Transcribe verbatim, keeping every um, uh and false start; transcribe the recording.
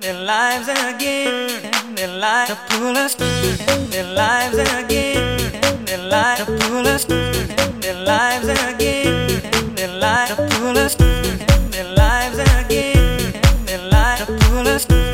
their lives again, their lives to pull us, their lives again, their lives to pull us, their lives again, their lives to pull us, their lives again, their lives to pull us.